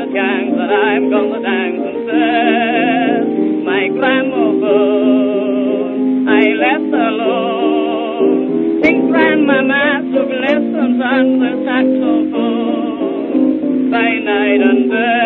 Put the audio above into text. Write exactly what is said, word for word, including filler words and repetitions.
chance that I'm gonna dance and set my gramophone I left alone. Sing grandmama took lessons on the saxophone by night and day.